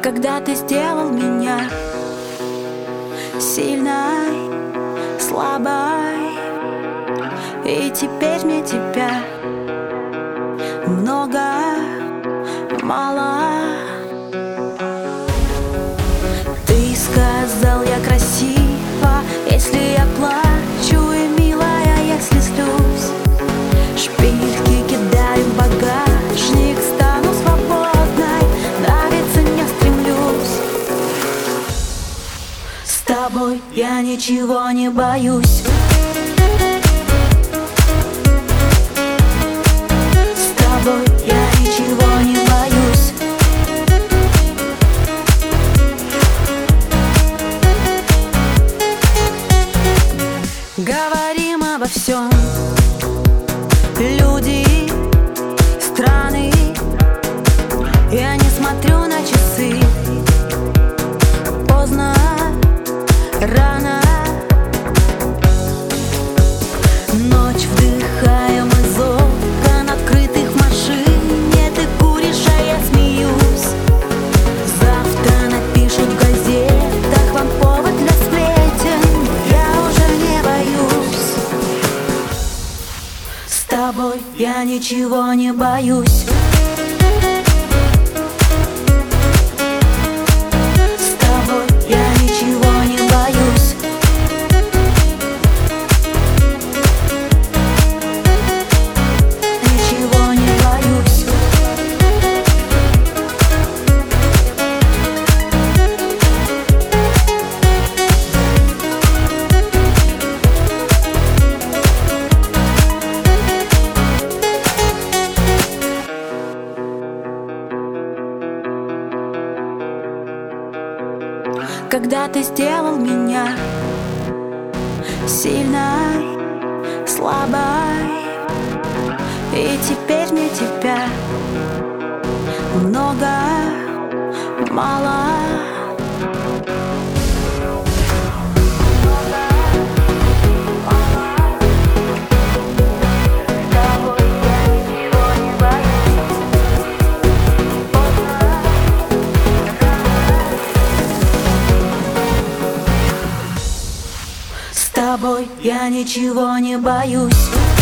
Когда ты сделал меня сильной, слабой, и теперь мне тебя много, мало. Ты сказал, я красива, если я плачу, и милая, если слюсь. Шпильки кидаю в багажник, стану свободной, нравится не стремлюсь. С тобой я ничего не боюсь. С тобой я ничего не боюсь. Говорим обо всем. Люди, страны. Я не смотрю на часы. Поздно, рано. Ночь вдыхаем из окон, открытых в машине. Ты куришь, а я смеюсь. Завтра напишут в газетах, вам повод для сплетен. Я уже не боюсь. С тобой я ничего не боюсь. С тобой я ничего не боюсь. Ничего не боюсь. Когда ты сделал меня сильной, слабой, и теперь мне тебя много, мало. С тобой я ничего не боюсь.